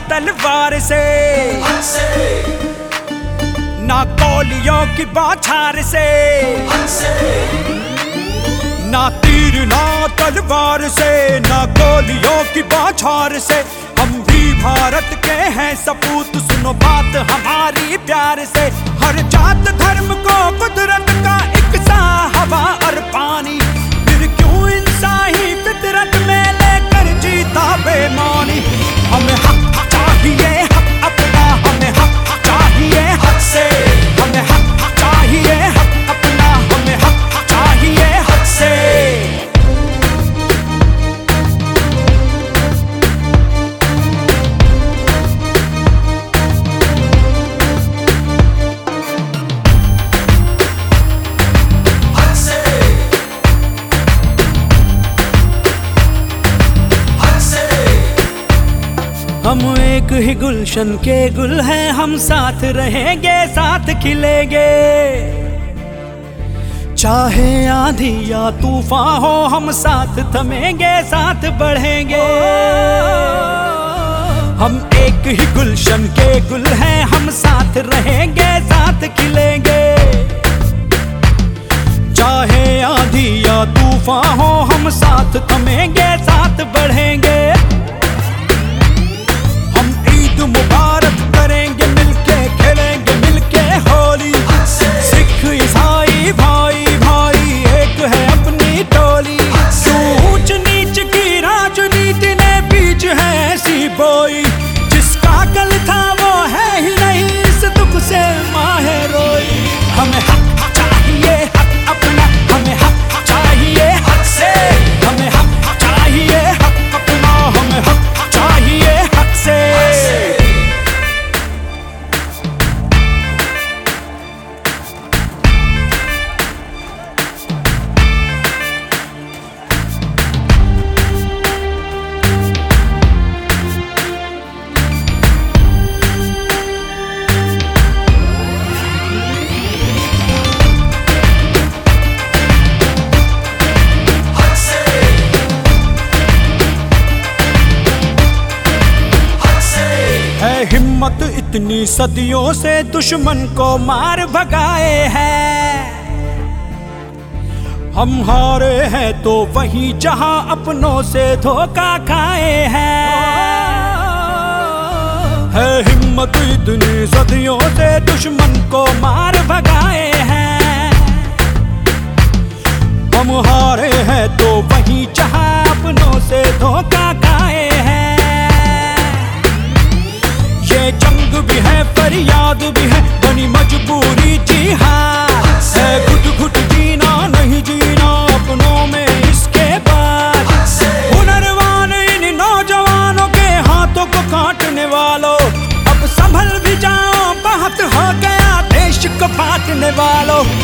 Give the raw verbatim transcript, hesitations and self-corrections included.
तलवार से, ना गोलियों की बौछार से, ना तीर ना तलवार से, ना गोलियों की बौछार से। हम भी भारत के हैं सपूत, सुनो बात हमारी प्यार से। हर जात धर्म को कुदरत का एक सा हवा और पानी, फिर क्यों इंसानी फितरत में लेकर जीता बेमानी। हमें हक चाहिए हक अपना, हमें हक चाहिए हक से, हमें हक चाहिए हक अपना, हमें हक चाहिए हक से। हम एक ही गुलशन के गुल हैं, हम साथ रहेंगे साथ खिलेंगे। चाहे आंधी या तूफान हो हम साथ थमेंगे साथ बढ़ेंगे। हम एक ही गुलशन के गुल हैं, हम साथ रहेंगे साथ खिलेंगे। चाहे आंधी या तूफान हो हम साथ थमेंगे साथ बढ़ेंगे। मुबारक करेंगे मिलके, खेलेंगे मिलके होली। सिख ईसाई भाई भाई एक है अपनी टोली। ऊंच नीच की राजनीति ने बीच है ऐसी बोई, जिसका कल था वो है ही नहीं, इस दुख से माहे रोई। हमें हक चाहिए हक अपना, हमें हक चाहिए हक से, हमें हक चाहिए हक अपना, हमें हक चाहिए हक से। हिम्मत इतनी सदियों से दुश्मन को मार भगाए हैं। हम हारे हैं तो वहीं जहां अपनों से धोखा खाए हैं। है हिम्मत इतनी सदियों से दुश्मन को मार भगाए हैं। हम हारे हैं तो वहीं जहां अपनों से धोखा खाए हैं। ये जंग भी है फरियाद भी है, बनी मजबूरी जी हाँ। है घुट घुट जीना नहीं जीना अपनों में इसके बाद। हुनरवान इन नौजवानों के हाथों को काटने वालों, अब संभल भी जाओ, बहुत हो गया देश को बांटने वालों।